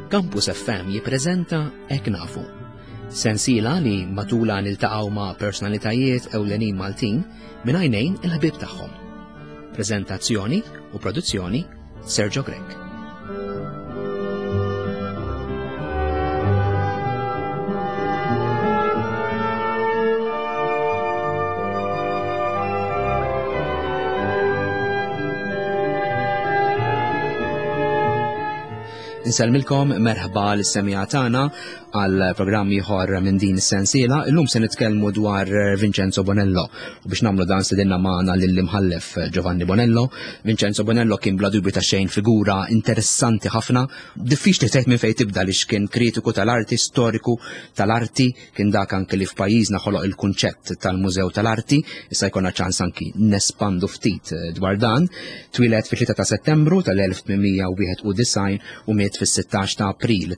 Campus FM jippreżenta Hekk Nafu. Sensiela li matula niltaqgħu ma' personalitajiet ewlenin Maltin minn għajnejn il-ħbieb tagħhom. Preżentazzjoni u produzzjoni Sergio Grek. Nselmilkom merħba l-semija tagħna għal programmi ieħor minn din is-sensiela. Illum se nitkellmu dwar Vincenzo Bonello u biex nagħmlu dan sedinna magħna lill-imħallef Giovanni Bonello. Vincenzo Bonello kien bla dubju ta' xejn figura interessanti ħafna, diffiċli tgħid minn fejn tibda lix kien kritiku tal-arti, storiku tal-arti, kien dak anke li f'pajjiżna ħoloq il-kunċett tal-Mużew tal-Arti, issa jkollna ċans anki nespandu ftit dwar dan. Twilet fi 3 ta' Settembru tal-1891 u miet fis-16 ta' April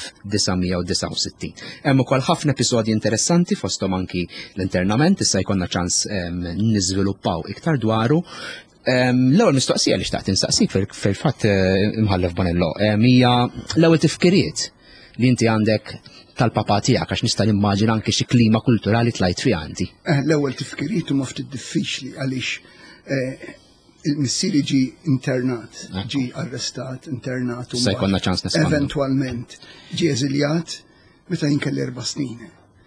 tal-1969. Hemm ukoll ħafna episodji interessanti fosthom anki l-internament, issa jkollna ċans niżviluppaw iktar dwaru. L-ewwel mistoqsija li xtaqt insaqsik fil-fatt imħallef Bonello hija l-ewwel tifkiriet li inti għandek tal-papa tiegħek għax nista' nimmaġina anke xi klima kulturali tlajt fiha inti. L-ewwel tifkiriet huma ftit diffiċli għaliex il-missieri ġi internat, ġi arrestat, internat u eventualment ġi eżiljat meta jien kelli 4 snin.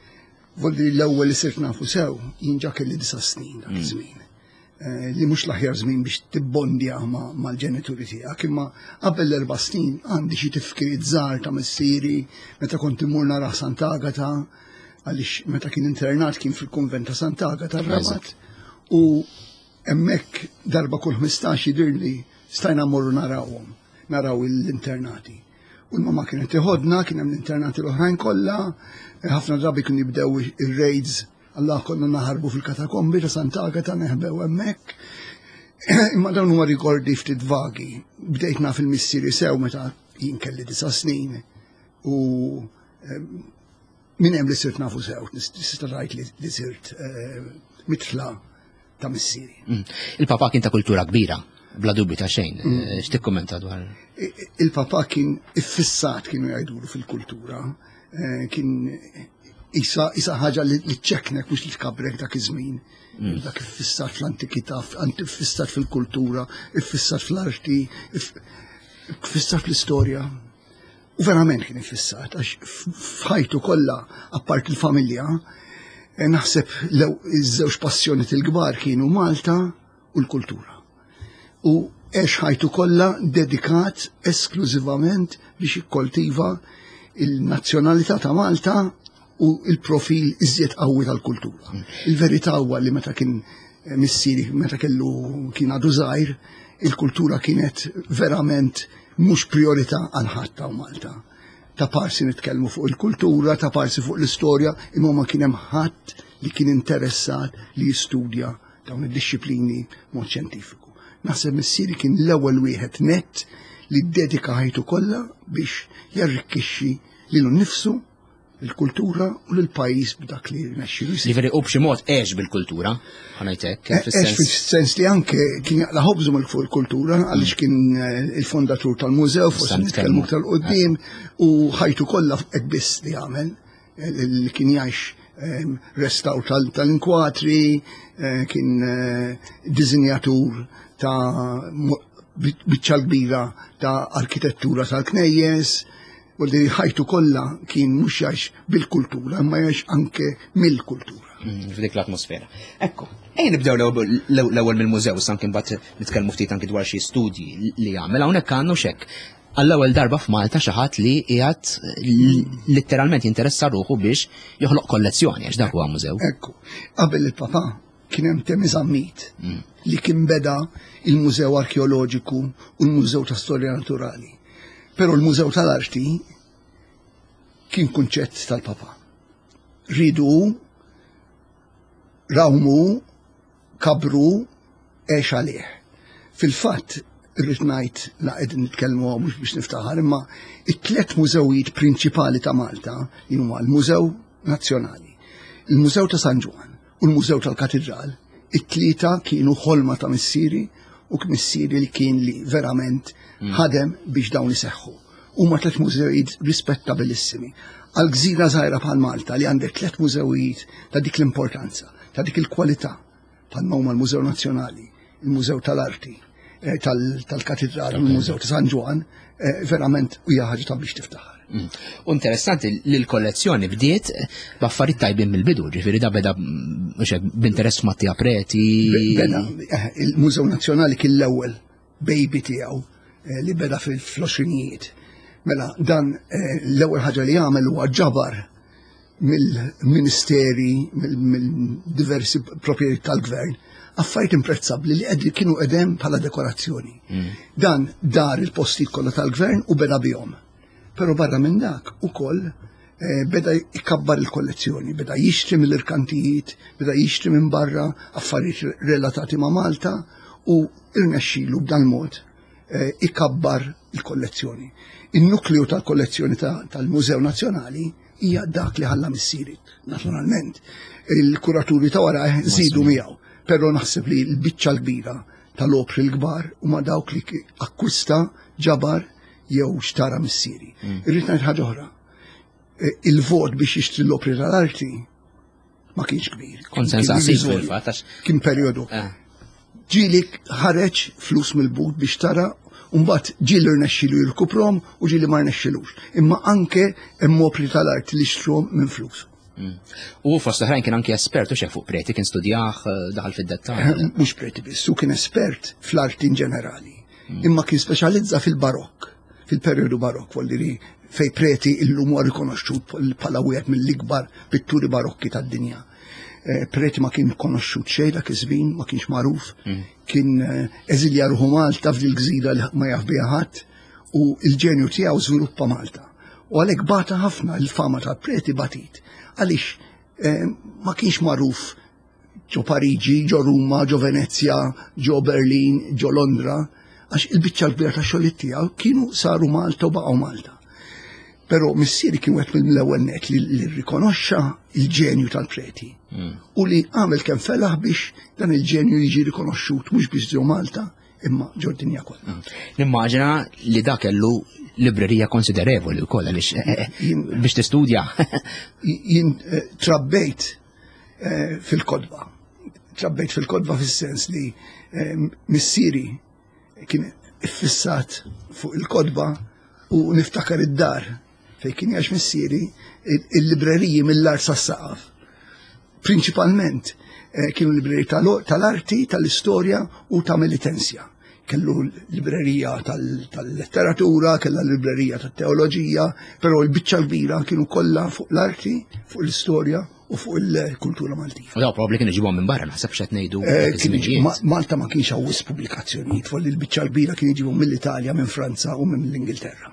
Volli l-ewwel li sirt nafu sew jien ġa kelli 9 snin dak iż-żmien. Li mhux l-aħjar żmien biex tibbondja mal-ġenituri tiegħek, imma qabel l-4 snin għandi xi tifkiriet żgħar ta' missieri meta kont immur nara Sant'Agata għaliex meta kien internat kien fil-kunvent ta' Sant'Agata r-Rabat u hemmhekk darba kull 15 jidirli stajna mmorru naraw l-internati. U l-mamma kienet iħodna, kien hemm l-internati l-oħrajn kollha, ħafna drabi kien jibdew ir-raids, Allah konna naħarbu fil-katakombi ta' Sant'Agata neħbew hemmhekk. Imma dawn huma rikordi ftit vagi. Bdejt naf il-missieri sew meta jien kelli 9 snin u minn hemm li sirt nafu sew, tista' tgħid li sirt mitla ta' missieri. Il-papa kien ta' kultura kbira, bla dubju ta' xejn. X'tikkummenta dwar? Il-papa kien iffissat kienu jgħidulu fil-kultura, kien isa ħaġa li ċċekknek mhux li tkabrek dak iż-żmien. Dak iffissat fl-antikità, iffissat fil-kultura, iffissat fl-arti, iffissat fl-istorja. U verament kien iffissat għax f'ħajtu kollha apart il-familja naħseb iż-żewġ passjonijiet il-kbar kienu Malta u l-kultura. U ħajtu kollha dedikat esklużivament biex jikkoltiva il-nazzjonalità ta' Malta u il-profil iżjed qawwi tal-kultura. Il-verità huwa li meta kien missieri meta kien għadu żgħir, il-kultura kienet verament mhux priorità għal ħadd ta' Malta. Ta' parsi nitkellmu fuq il-kultura, ta' parsi fuq l-istorja, imma ma kien hemm ħadd li kien interessat li jistudja dawn id-disciplini mod xjentifiku. Naħseb missieri kien l-ewwel wieħed nett li ddedika ħajtu kollha biex jarrikkixxi lilu nnifsu, il-kultura u l-pajjiż b'dak li rnexxielu jsir. Ġifieri u b'xi mod għex bil-kultura, ħanajtek. Fis-sens li anke kien jaqla ħobżu fuq il-kultura għaliex kien il-fondatur tal-mużew forsi nitkellmu tal-qudiem u ħajtu kollha hekk biss li għamel li kien jgħix restawr tal-inkwatri, kien diżinjatur ta' biċċa kbira ta' arkitettura tal-knejjes, u li ħajtu kollha kien mhux jgħix bil-kultura, imma jgħix anke mill-kultura. F'dik l-atmosfera. Ekku, nibdew l-ewwel mill-mużew, issa anke mbagħad nitkellmu ftit anke dwar xi studji li jagħmel hawnhekk għandna x'hekk. Għall-ewwel darba f'Malta xi ħadd li qiegħed litteralment jinteressa ruħu biex joħloq kollezzjoni għax dak huwa mużew. Ekku, qabel il-papa kien hemm Temiż Ammit li kien beda il-Mużew Arkeoloġiku u l-Mużew ta' Storja Naturali. Però l-Mużew tal-Arti kien kunċett tal-papa. Ridu, rawmu, kabru, għex għalih. Fil-fatt, irrid ngħid la qegħdin nitkellmu mhux biex niftaħar, imma it-tliet mużewijiet prinċipali ta' Malta li huma l-Mużew Nazzjonali, il-Mużew ta' San Ġwan u l-Mużew tal-Katedral, it-tlieta kienu ħolma ta' missieri u missieri li kien li verament ħadem biex dawn iseħħu. huma 3 mużewijiet rispettabilissimi. Għal-gżira żgħira bħal Malta li għandek 3 mużewijiet ta' dik l-importanza, ta' dik il-kwalità bħal huma l-Mużew Nazzjonali, il-Mużew tal-Arti, tal-Katedrali, il-Mużew ta' San Ġwan, verament hija ħaġa ta' biex tiftaħar. Interessanti li l-kollezzjoni bdiet b'affarijiet tajbin mill-bidu, ġifieri da beda b'interess Mattia Preti. Beda, il-Mużew Nazzjonali kien l-ewwel baby tiegħu li beda fil-20ijiet. Mela dan l-ewwel ħaġa li jagħmel huwa ġabar mill-ministeri, mill-diversi proprjeti tal-gvern, affarijiet imprezzabbli li kienu qegħdin bħala dekorazzjoni. Dan dar il-postijiet kollha tal-gvern u beda bihom. Però barra minn dak ukoll beda ikkabbar il-kollezzjoni, beda jixtri mill-irkantijiet, beda jixtri minn barra affarijiet relatati ma' Malta u irnexxielu b'dan mod ikkabbar il-kollezzjoni. Il-nukleu tal-kollezzjoni tal-Mużew Nazzjonali hija dak li ħalla missieri. Naturalment, il-kuraturi ta' wara żidu miegħu, però naħseb li l-biċċa l-kbira tal-opri l-kbar huma dawk li akkwista ġabar jew xtara missieri. Irrid ngħid ħaġa oħra. Il-vot biex jixtri l-opri tal-arti ma kienx kbir. Konsens fil-fatt. Kien perjodu. Ġieli ħareġ flus mill-but biex tara Umbat ġillu rnexxilu jirkuprom u ġili ma rnexxilux. Imma anke hemm opri tal-art li xtrom minn flus. U fost oħrajn kien anke espert u xejn fuq Preti, kien studjah daħal fid-dettall. Mhux Preti biss, u kien espert fl-art in ġenerali. Imma kien speċjalizza fil-barokk, fil-perjodu barokk, vuol fej Preti illum huwa rikonoxxut bħala wieħed mill-ikbar pitturi barokki tad-dinja. Preti ma kien konoxxut xejn dak iż-żmien, ma kienx magħruf, kien eżilja ruħu Malta f'dil gżira li ma jaf biha ħadd u l-ġenju tiegħu żviluppa Malta. U għalhekk bata ħafna l-fama ta' Preti batit. Għaliex ma kienx magħruf ġo Pariġi, ġo Ruma, ġo Venezja, ġo Berlin, ġo Londra, għax il-biċċa l-kbira ta' xogħlijiet tiegħu kienu saru Malta u baqgħu Malta. Però missieri kien wieħed mill-ewwel net li rrikonoxxa il-ġenju tal-Preti. U li għamel kemm felaħ biex dan il-ġenju jiġi rikonoxxut mhux biss ġew Malta imma ġew dinja kollha. Nimmaġina li dak kellu librerija konsiderevoli wkoll għaliex biex tistudja. Jien trabbejt fil-Kodba. Trabbejt fil-Kodba fis-sens li missieri kien iffissat fuq il-Kodba u niftakar id-dar fejn kien jgħix missieri il-libreriji mill-art sas-saqaf. Prinċipalment kienu libreriji tal-arti, tal-istorja u ta' militenzja. Kellu librerija tal-letteratura, kella librerija tat-teoloġija, però l-biċċa kbira kienu kollha fuq l-arti, fuq l-istorja u fuq il-kultura Maltija. U daw probabli kienu ġibhom minn barra, naħseb x'qed ngħidu. Malta ma kienx hawn pubblikazzjonijiet, folli l-biċċa kbira kienu ġibhom mill-Italja, minn Franza u mill-Ingilterra.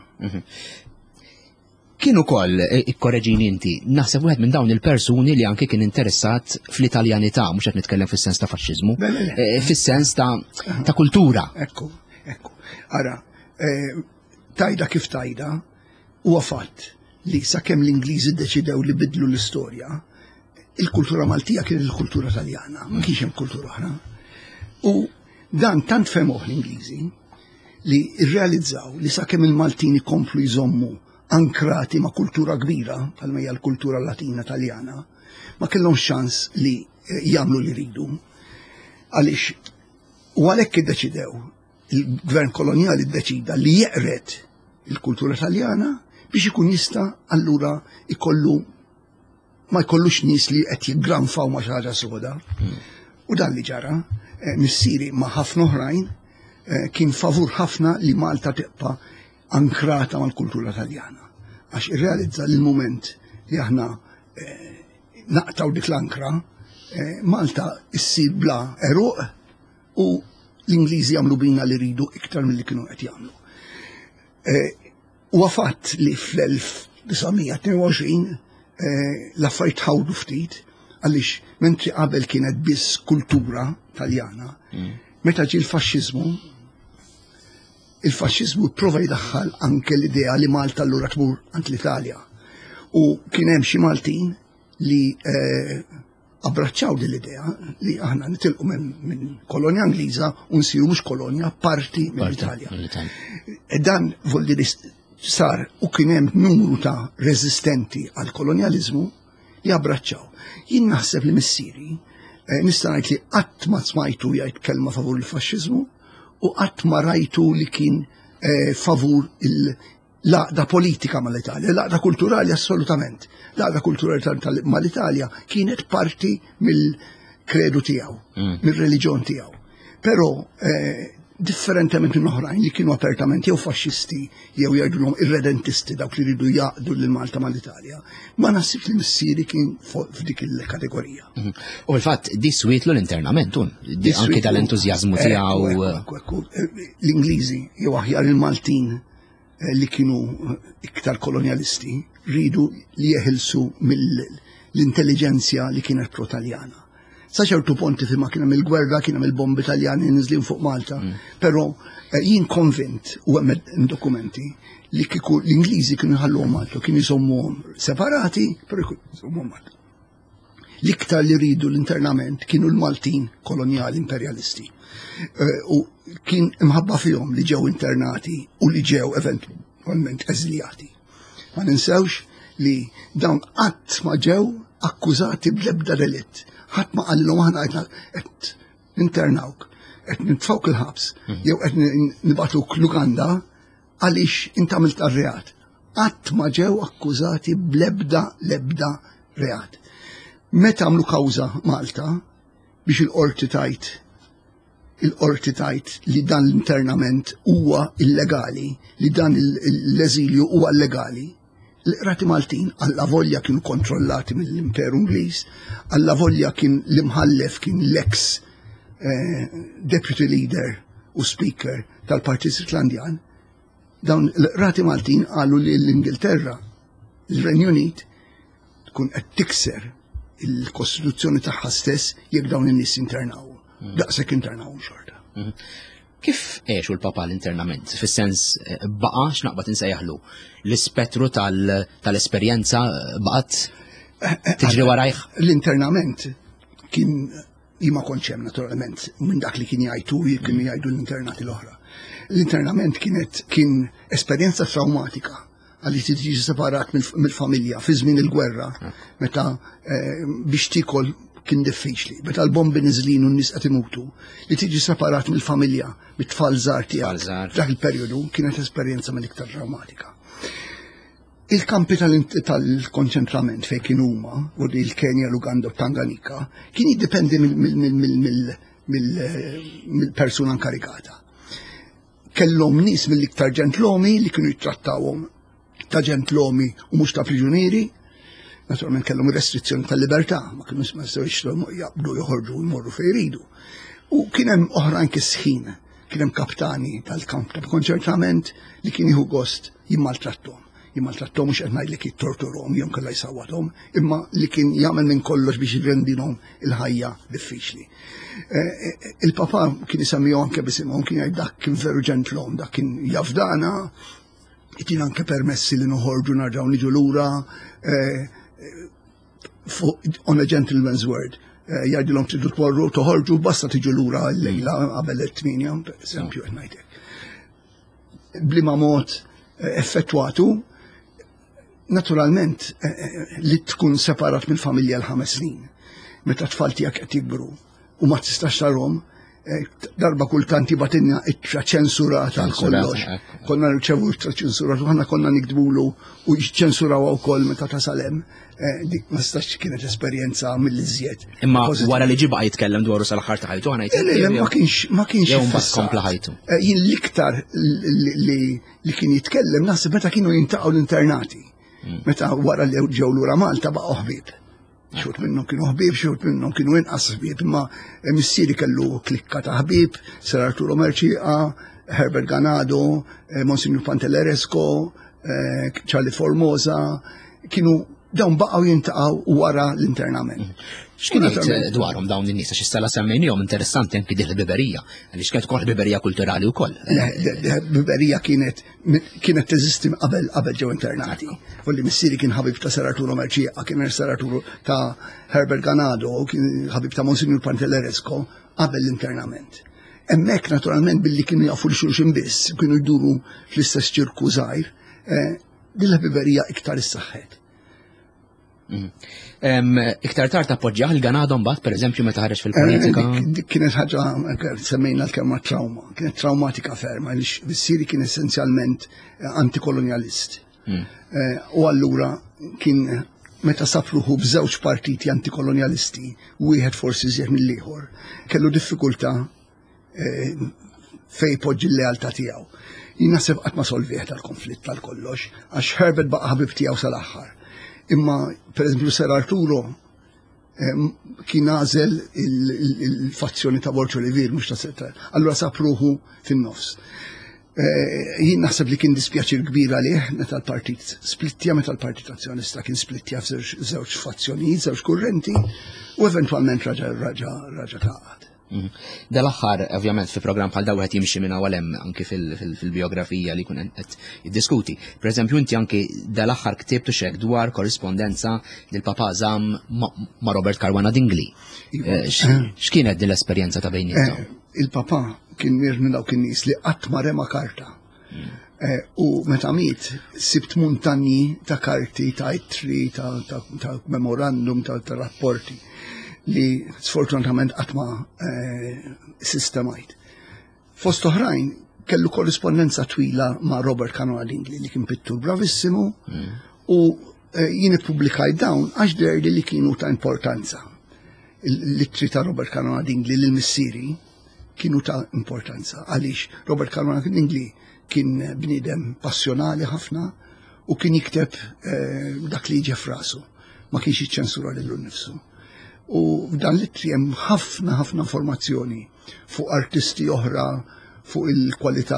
Kienu koll, ikkorreġini inti, naħseb wieħed minn dawn il-persuni li anke kien interessat fl-Italjanità, mhux qed nitkellem fis-sens ta' faxxiżmu, fis-sens ta' kultura. Ekku. Ara, tajda kif tajda huwa fatt li sakemm l-Ingliżi ddeċidew li bidlu l-istorja, il-kultura Maltija kien il-kultura Taljana, ma kienx hemm kultura oħra. U dan tant femuh l-Ingliżi li rrealizzaw li sakemm il-Maltini komplu jżommu ankrati ma' kultura kbira, bħalma hija l-kultura Latina Taljana, ma kellhom xans li jagħmlu li jridu. Għaliex u għalhekk iddeċidew, il-gvern kolonjali ddeċida li jeqret il-kultura Taljana biex ikun jista' allura ikollu ma jkollux nies li qed jiggranfaw ma' xi ħaġa soda. U dan li ġara, missieri ma' ħafna oħrajn kien favur ħafna li Malta tibqa' ankrata mal-kultura Taljana. Għax irrealizza l-moment li aħna naqtaw dik l-ankra, Malta issir bla eruq u l-Ingliżi jagħmlu bina li ridu iktar milli kienu qed jagħmlu. Huwa fatt li fl-1922 l-affarijiet ħawdu ftit għaliex mentri qabel kienet biss kultura Taljana, meta ġie l-faxxiżmu, il-faxxiżmu prova jdaħħal anke l-idea li Malta allura tmur għand l-Italja. U kien hemm xi Maltin li abbraċċaw din l-idea li aħna nitilqu minn kolonja Ingliża u nsiru mhux kolonja parti mill-Italja. Dan vuol dire sar u kien hemm numru ta' reżistenti għal kolonializmu li abbraċċaw. Jien naħseb li missieri nista' ngħid li qatt ma smajtu jgħid kelma favur il-faxxiżmu u qatt ma rajtu li kien favur l-għaqda politika mal-Italja, l-għaqda kulturali assolutament. L-għaqda kulturali mal-Italja kienet parti mill-kredu tiegħu, mill-reliġjon tiegħu. Però differentement minn oħrajn li kienu apertament jew faxxisti jew jgħidulhom irredentisti dawk li jridu jaqdu lil Malta mal-Italja, ma naħsibx li missieri kien f'dik il-kategorija. U fil-fatt di switlu l-internament anke tal-entużjażmu tiegħu. L-Ingliżi jew aħjar il-Maltin li kienu iktar kolonialisti rridu li jeħilsu mill-intelligenzja li kienet pro-Taljana. Sa ċertu ponti fi ma kien hemm il-gwerra, kien hemm il-bombi Taljani niżlin fuq Malta, però jien konvint u hemm dokumenti li kieku l-Ingliżi kienu jħalluhom Malta, kienu jżommuhom separati, però jżommuhom Malta. L-iktar li rridu l-internament kienu l-Maltin koloniali imperjalisti. U kien imħabba fihom li ġew internati u li ġew eventualment eżiljati. Ma ninsewx li dawn qatt ma ġew akkużati bl-ebda delitt. Ħadd ma qallhom aħna qed ninternawk, qed nitfawk il-ħabs, jew qed nibatuk Luganda għaliex int għamilt ar-reat. Qatt ma ġew akkużati bl-ebda reat. Meta għamlu kawża Malta biex il-qorti tajt li dan l-internament huwa illegali, li dan l-eżilju huwa illegali, l-qrati Maltin alla volja kienu kontrollati mill-Imperu Ingliż, alla volja kien l-imħallef kien l-ex deputy leader u speaker tal-Partit Irlandjan, dawn l-qrati Maltin qalu li l-Ingilterra, l-Renju Unit, tkun qed tikser il-Kostituzzjoni tagħha stess jekk dawn in-nies internaw. Daqshekk internaw xorta. Kif għexu l-papa l-internament? Fis-sens baqa x'naqbad insejjaħlu l-ispettru tal-esperjenza baqgħet tiġri warajh? L-internament kien jima konċem naturalment minn dak li kien jgħidu kien jgħidu l-internati l-oħra. L-internament kien esperjenza traumatika għalli tiġi separat mill-familja fi żmien il-gwerra meta biex tikol kien diffiċli. Meta l-bombi niżlin u n-nies qed imutu, li tiġi separat mill-familja, mit-tfal żgħar tiegħek. Dak il-perjodu kienet esperjenza mill-iktar drammatika. Il-kampi tal-konċentrament fejn kienu huma, u l-Kenja, l-Uganda u Tanganyika, kien jiddependi mill-persuna inkarikata. Kellhom nies mill-iktar ġentlomi li kienu jittrattawhom ta' ġentlomi u mhux ta' priġunieri. Naturalment kellhom restrizzjoni tal-libertà, ma kienu ma jistgħux jaqbdu joħorġu jmorru fejn jridu. U kien hemm oħrajn kisħin, kien hemm kaptani tal-kamp tal-konċentrament li kien jieħu gost jimmaltrattom. Jimmaltrattom mhux qed ngħidlek jittorturhom jew kellha jsawwathom, imma li kien jagħmel minn kollox biex jirrendilhom il-ħajja diffiċli. Il-papa kien isemmihom anke bisimhom kien jgħid dak kien veru ġentlhom, dak kien jafdana, kien anke permessi li noħorġu narġgħu niġu lura on a gentleman's word. Jgħidilhom tridu tmorru toħorġu basta tiġu lura l-lejla qabel it-8, per eżempju qed ngħidlek. Bliema mod effettwatu, naturalment li tkun separat mill-familja l-5 snin, meta tfal tiegħek qed jikbru u ma tistax tarhom, darba kultant jibatinna ittra ċensurata għal kollox. Konna rċevu ittra ċensurata u ħanna konna nikdbulu u ċensuraw wkoll meta tasalem. Dik ma stax kienet esperjenza mill-iżjed. Imma wara li ġibqa jitkellem dwaru sal-aħħar ta' ħajtu ma kienx jew mbagħad kompla ħajtu. Jien l-iktar li kien jitkellem naħseb meta kienu jintaqgħu l-internati. Meta wara li ġew lura Malta baqgħu ħbieb. Xut minnhom kienu ħbieb, xut minnhom kienu inqas ħbieb, imma missieri kellu klikka ta' ħbieb, Ser Arturo Merċieqa, Herbert Ganado, Monsignor Pantelleresco, Charlie Formosa, kienu dawn baqgħu jintaqgħu wara l-internament. X'kien jgħid dwarhom dawn in-nies għax issa semmejniehom interessanti anke din il-biberija, għaliex kienet ukoll biberija kulturali wkoll. Biberija kienet teżisti qabel ġew internati. Volli missieri kien ħabib ta' Ser Arturo Merċieqa, kien Ser Arturo ta' Herbert Ganado, kien ħabib ta' Monsignor Pantelleresco qabel l-internament. Hemmhekk naturalment billi kienu jafu li xulxin biss, kienu jduru fl-istess ċirku żgħir, Din l-ħbiberija iktar issaħħet. Iktar tard appoġġjah il-Ganadon mbagħad pereżempju meta ħareġ fil-politika. Dik kienet ħaġa semmejna l-kelma trauma, kienet traumatika ferma għaliex Missieri kien essenzjalment antikolonjalist. U allura kien meta sapruħu b'żewġ partiti antikolonjalisti, wieħed forsi żjed mill-ieħor, kellu diffikultà fejn poġġi l-lealtà tiegħu. Jien naħseb qatt ma solvieħ tal-konflitt tal-kollox, għax Herbert baqa' ħabib tiegħu sal-aħħar. Imma, per eżempju, Ser Arturo kien għażel il-fazzjoni ta' Borġo Livir, mhux ta' Setter. Allura sapruħu fin-nofs. Jien naħseb li kien dispjaċir kbir għalih meta l-partit splittja, meta l-Partit Azzjonista kien splittja f'żewġ fazzjonijiet, żewġ kurrenti, u eventwalment raġa taqgħad. Dal-aħħar, ovvjament, fi programm bħal daw qed jimxi minn hemm anki fil-biografija li kun qed jiddiskuti. Pereżempju, inti anki dal-aħħar ktibtu xek dwar korrispondenza li l-papa żamm ma' Robert Caruana Dingley. X'kienet din l-esperjenza ta' bejniethom? Il-papa kien mirni dawk in-nies li qatt ma rema karta. U meta miet sibt muntanji ta' karti, ta' ittri, ta' memorandum, ta' rapporti li sfortunatament qatt ma sistemajt. Fost oħrajn kellu korrispondenza twila ma' Robert Caruana Dingley li kien pittur bravissimu u jien ippubblikaj dawn għax derli li kienu ta' importanza. L-ittri ta' Robert Caruana Dingley lill-missieri kienu ta' importanza għaliex Robert Caruana Dingley kien bniedem passjonali ħafna u kien jikteb dak li jiġi f'rasu, ma kienx jiċċensura lilu nnifsu. U f'dan l-ittri hemm ħafna informazzjoni fuq artisti oħra, fuq il-kwalità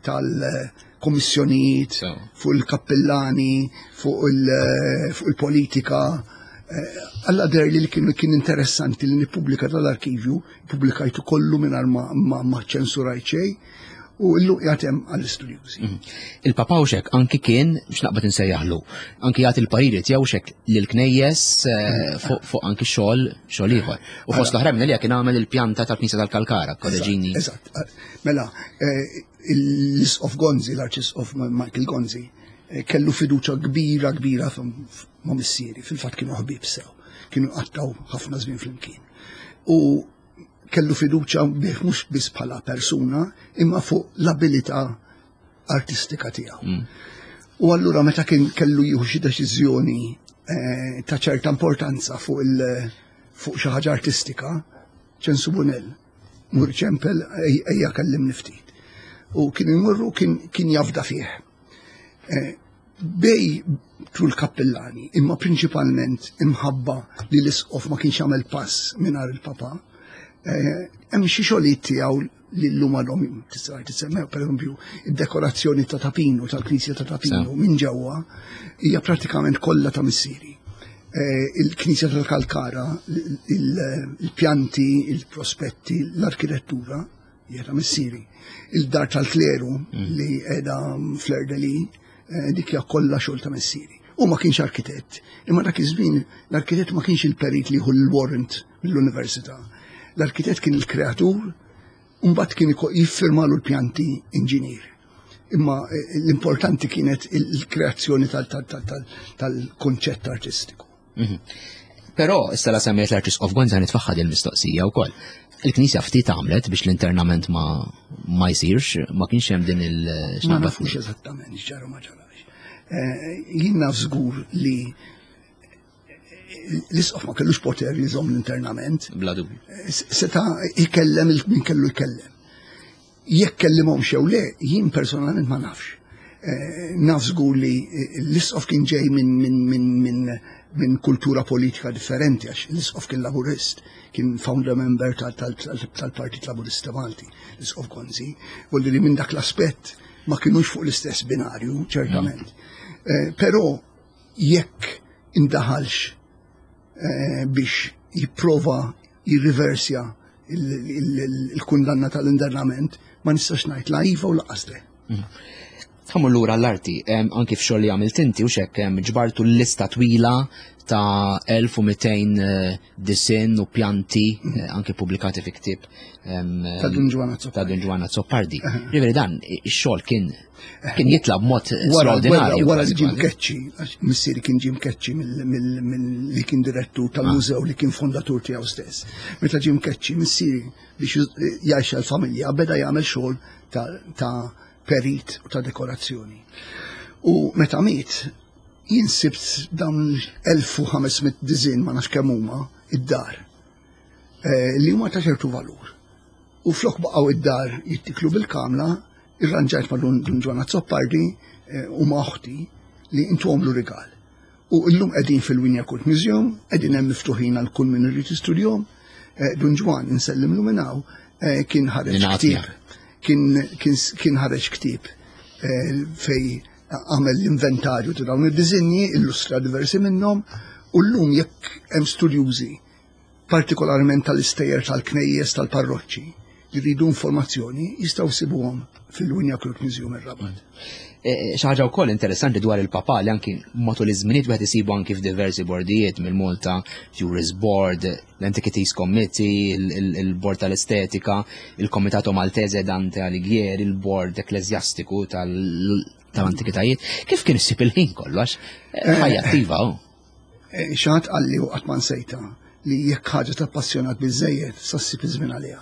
tal-kommissjonijiet, fuq il-kappellani, fuq il-politika. Alla derli li kien interessanti li nippubblika tal-arkivju, pubblikajtu kollu mingħajr ma ċensurajt xejn. U illu jgħatem għall-istudjużi. Il-papa xek anki kien, x'naqbad insejjaħlu, anki jgħat il-pariri tiegħu xek l-knejjes fuq anki xogħol ieħor. U fost l-oħra li kien għamel il-pjanta tal-Knisja tal-Kalkara, kolleġini. Eżatt. Mela, l-Lis of Gonzi, l-Arċis of Michael Gonzi, kellu fiduċa kbira ma' missieri, fil-fatt kienu ħbib sew, kienu qattaw ħafna żmien flimkien. U kellu fiduċa bih mhux biss bħala persuna, imma fuq l-abilità artistika tiegħu. U allura meta kien kellu jieħu xi deċiżjoni ta' ċerta importanza fuq xi ħaġa artistika, ċensu Bunell, mur ċempel ejja kellimni ftit. U kien imorru kien jafda fih. Bej tru l-kappellani, imma prinċipalment imħabba li l-isqof ma kienx jagħmel pass mingħajr il-papa, hemm xi xogħlijiet tiegħu li llum għadhom tista' tissemmew pereżempju id-dekorazzjoni ta' Tapinu tal-Knisja ta' Tapinu minn ġewwa hija prattikament kollha ta' missieri. Il-Knisja tal-Kalkara, il-pjanti, il-prospetti, l-arkitettura hija ta' missieri. Il-dar tal-Kleru li qiegħda fl-Erdeli dik hija kollha xogħol ta' missieri. U ma kienx arkitett, imma dak iż-żmien l-arkitett ma kienx il-perit li jieħu l-warrant mill-università. L-arkitett kien il-kreatur, u mbagħad kien jiffirmalu l-pjanti inġinier. Imma l-importanti kienet il-kreazzjoni tal-konċett artistiku. Però issa la semmejt l-Arċis of Gonza nitfaħħad il-mistoqsija wkoll. Il-Knisja ftit għamlet biex l-internament ma jsirx, ma kienx hemm din Ma nafux eżattament ġara ma ġarax. Jien naf żgur li l-isqof ma kellux poter li jżomm l-internament. Bla dubju. Seta jkellem min kellu jkellem. Jekk kellimhom xew le, jien personalment ma nafx. Naf żgur li l-isqof kien ġej minn kultura politika differenti għax l-isqof kien laburist, kien founder member tal-Partit Laburista Malti, l-isqof Gonzi, volli li minn dak l-aspett ma kienux fuq l-istess binarju, ċertament. Però jekk indaħalx biex jipprova jirriversja il-kundanna tal-internament, ma nistax ngħid la iva u laqas le. Ħammur lura l-arti, anki f'xogħol li għamilt inti u xekk ġbartu l-lista twila ta' 1200 disin u pjanti anke pubblikati fi ktieb Ta' Dunġwana Zoppardi. Ġifieri dan ix-xogħol kien jitla b'mod straordinarju. Wara li Jim Ketchi, missieri kien Jim Ketchi li kien direttur tal-mużew li kien fondatur tiegħu stess. Meta Jim Ketchi missieri biex jgħix l-familja beda jagħmel xogħol ta' perit u ta' dekorazzjoni. U meta miet jinsibt dawn 1500 diżin ma nafx kemm huma id-dar li huma ta' ċertu valur. U flok baqgħu id-dar jittiklu bil-kamla, irranġajt ma' Dunġwana Zoppardi u ma' oħti li intuhomlu rigal. U llum qegħdin fil-Winja Court Museum, qegħdin hemm miftuħin għal kull min irid jistudjahom. Dunġwan insellimlu minn hawn kien ħareġ ktieb. Kien ħareġ ktieb fej għamel l-inventarju ta' dawn id-diżinji, illustra diversi minnhom, u llum jekk hemm studjużi partikolarment tal-istejjer tal-knejjes tal-parroċċi li jridu informazzjoni jistgħu sibuhom fil-Winja Court Museum ir-Rabat. Xi ħaġa wkoll interessanti dwar il-Papa li anki matul iż-żminijiet wieħed isibu anki f'diversi bordijiet mill-Malta Tourist Board, l-Antiquities Committee, il-Bord tal-Estetika, il-Komitato Maltese Dante Alighieri, il-Bord Ekklesjastiku tal-Antikitajiet. Kif kien issib il-ħin kollox? Ħajja attiva hu. Xaħat qalli u qatt ma nsejta li jekk ħaġa tappassjonat biżejjed sa ssib iż-żmien għaliha.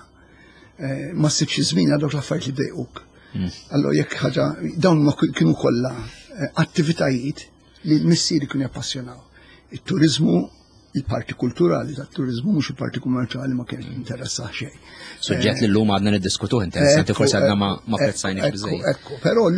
Ma ssibx iż-żmien għal dawk l-affarijiet li dejquk. Allora jekk ħaġa dawn ma kienu kollha attivitajiet li l-missieri kienu jappassjonaw. Il-turizmu, il-parti kulturali tat-turizmu mhux il-parti kummerċjali ma kienx interessaħ xejn. Suġġett li llum għadna niddiskutuh interessanti forsi għadna ma prezzajniex biżejjed. Ekku, però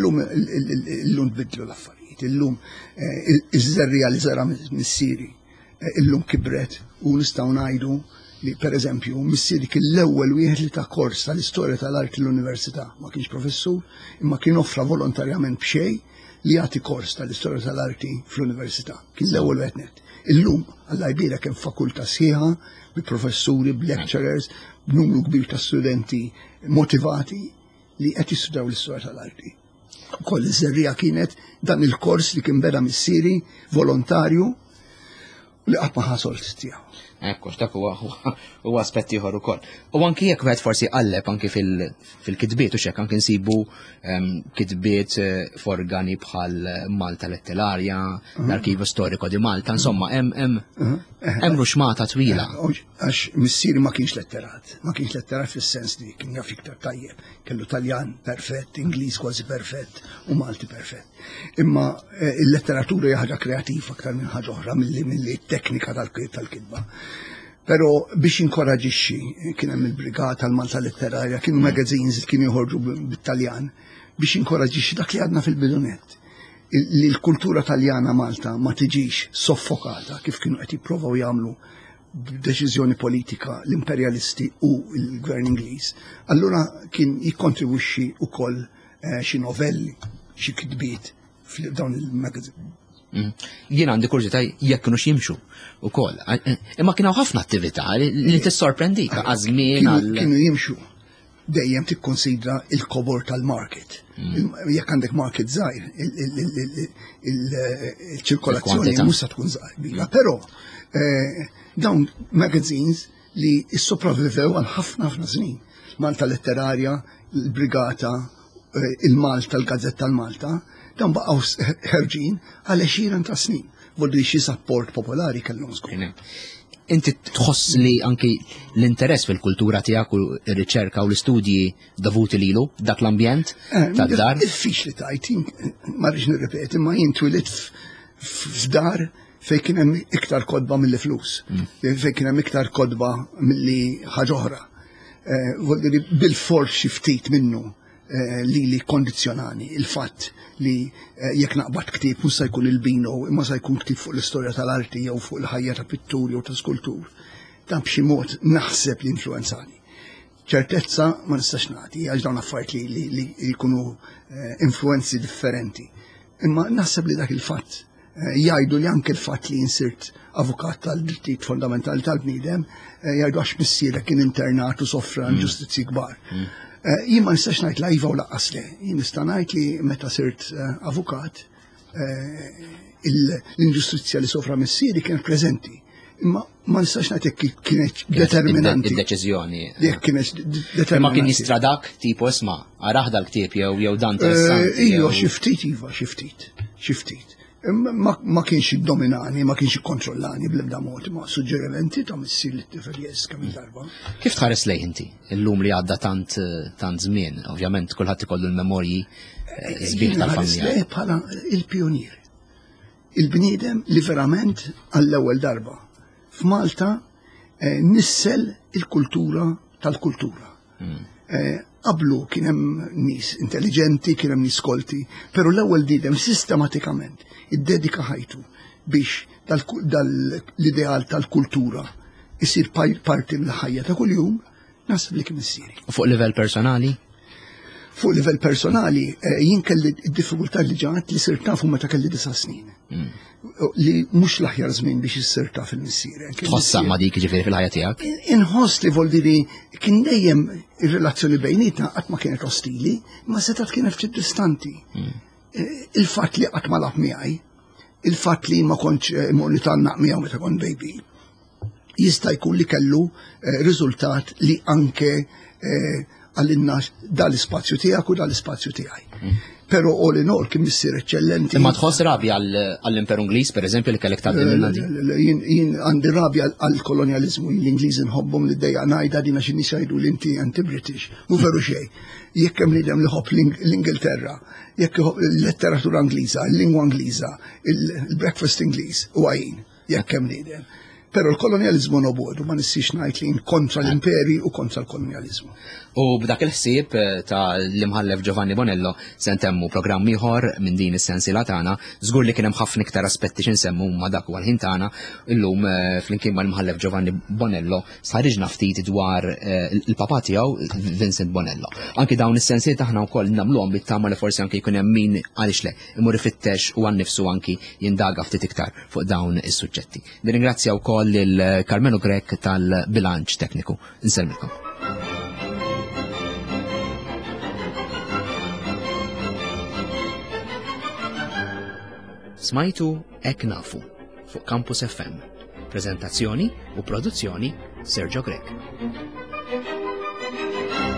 llum tbidlu l-affarijiet. Illum iż-żerrija li żara missieri illum kibret u nistgħu ngħidu li per eżempju missieri kien l-ewwel wieħed li ta' kors tal-istorja tal-arti l-Università, ma kienx professur, imma kien offra volontarjament b'xejn li jagħti kors tal-istorja tal-arti fl-Università. Kien l-ewwel wieħed net. Illum Alla jbira kemm fakultà sħiħa bi professuri, b'lecturers, b'numru kbir ta' studenti motivati li qed jistudjaw l-istorja tal-arti. Ukoll iż-żerrija kienet dan il-kors li kien beda missieri volontarju li qatt ma ħasolt tiegħu. Ekku, dak huwa aspetti ieħor ukoll. U anki jekk wieħed forsi qalleb anki fil-kitbiet u x'hekk anke nsibu kitbiet f'organi bħal Malta Letterarja, l-Arkivu Storico di Malta, insomma hemm ruxmata twila. Għax missieri ma kienx letterat fis-sens li kien jaf iktar tajjeb, kellu Taljan perfett, Ingliż kważi perfett u Malti perfett. Imma il-letteratura hija ħaġa kreattiva aktar minn ħaġa oħra milli t-teknika tal-kitba. Però biex inkoraġixxi kien hemm il-Brigata tal-Malta Letterarja, kienu magazines li kienu joħorġu bit-Taljan biex inkoraġixxi dak li għadna fil-bidunet. Li l-kultura Taljana Malta ma tiġix soffokata kif kienu qed jippruvaw jagħmlu b'deċiżjoni politika l-imperjalisti u l-Gvern Ingliż. Allura kien jikkontribwixxi wkoll xi novelli, xi kitbiet f'dawn il-magazine. Jien għandi kurġità jekk kienu jimxu ukoll. Imma kienu ħafna attività li tissorprendik għażmien kienu jimxu. Dejjem tikkonsidra il-kobor tal-market. Jekk għandek market żgħir, il-ċirkolazzjoni mhux se tkun żgħira. Però dawn magazines li issopravvivew għal ħafna snin. Malta Letterarja, il-Brigata, il-Malta, il-Gazzetta tal-Malta, dawn baqgħu ħerġin għal 20 ta' snin. Volli xi sapport popolari kellhom żgur. Inti tħoss li anki l-interess fil-kultura tiegħek u r-riċerka u l-istudji dovuti lilu dak l-ambjent tad-dar? Diffiċli tajt, ma rridx nirrepeti, imma jien twilit f'dar fejn kien hemm iktar kodba milli flus, fejn kien hemm iktar kodba milli ħaġa oħra. Volli bil-fors xi ftit minnu li kondizzjonani il-fatt li jekk naqbad ktieb mhux se jkun il-bino imma se jkun ktieb fuq l-istorja tal-arti jew fuq il-ħajja ta' pitturi jew ta' skultur. Dan b'xi mod naħseb li influenzani. ċertezza ma nistax nagħti għax dawn affarijiet li jkunu influenzi differenti. Imma naħseb li dak il-fatt jgħidu li anke l-fatt li insirt avukat tal-drittijiet fondamentali tal-bniedem jgħidu għax missierek kien internat u sofra ġustizzi kbar. Jien ma nistax ngħid la iva u laqqas le. Jien nista' ngħid li meta sirt avukat l-inġustizzja li sofra missieri kienet preżenti. Imma ma nistax ngħidlek kienet determinanti. Id-deċiżjoni. Jekk kienet determinanti. Ma kien jistradak tipo isma' araħ dal-ktieb jew dan interessanti. Iva, xi ftit iva, xi ftit. Ma kienx dominani, ma kienx kontrollani bl-ebda mod, ma suġġerimenti ta' missier li t-tifel kemm il-darba. Kif tħares lej inti illum li għadda tant żmien, ovvjament kulħadd ikollu l-memorji żbieħ tal-familja. Bħala il-pionier. Il-bniedem li verament għall-ewwel darba f'Malta nissel il-kultura tal-kultura. Qablu kien hemm nies intelligenti, kien hemm nies kolti, però l-ewwel diedem sistematikament iddedika ħajtu biex l-ideal tal-kultura isir parti mill-ħajja ta' kuljum, naħseb li kien missieri. U fuq livell personali? Fuq livell personali jien kelli d-diffikultà li ġaħat li sir tafu meta kelli 9 snin. Li mhux l-aħjar żmien biex issir taf il-missier. Tħossaq ma dik ġifieri fil-ħajja tiegħek? Inħoss li voldiri kien dejjem ir-relazzjoni bejnietna qatt ma kienet ostili, ma setat kienet ftit distanti. Il-fatt li qatt ma lab miegħi, il-fatt li ma kontx imur tannaq miegħu meta kont baby, jista' jkun li kellu riżultat li anke għallinna dal-ispazju tiegħek u dal-ispazju tiegħi. Pero all in all kien missier eċċellenti. Imma tħoss rabja għall-Imperu Ingliż, pereżempju, li kellek tgħaddilna di? Jien għandi rabja għall-kolonjaliżmu, l-Ingliż inħobbhom li dejja ngħidha dina xi nies jgħidu li inti anti-British. Mhu veru xejn. Jekk hemm lidem li ħobb l-Ingilterra, jekk l-letteratura Ingliża, l-lingwa Ingliża, il-breakfast Ingliż u għajin, jekk hemm lidem. Pero l-kolonializmu nobodu, ma nissiex ngħid li kontra l-imperi u kontra l-kolonializmu. U b'dak il-ħsieb ta' l-imħallef Giovanni Bonello se ntemmu programm ieħor minn din is-sensiela tagħna, żgur li kien hemm ħafna iktar aspetti xi nsemmu ma dak huwa l-ħin tagħna, illum flimkien mal-imħallef Giovanni Bonello sħarriġna ftit dwar il-papa tiegħu Vincent Bonello. Anki dawn is-sensiet aħna wkoll nagħmluhom bit-tama li forsi anke jkun hemm min għaliex le imur ifittex u għannifsu anki jindaga ftit iktar fuq dawn is-suġġetti. Nirringrazzja wkoll lil Carmelo Grek tal-bilanċ tekniku. Insellmilkom. Smajtu Ek Nafu fuq Campus FM. Prezentazzjoni u produzzjoni Sergio Grek.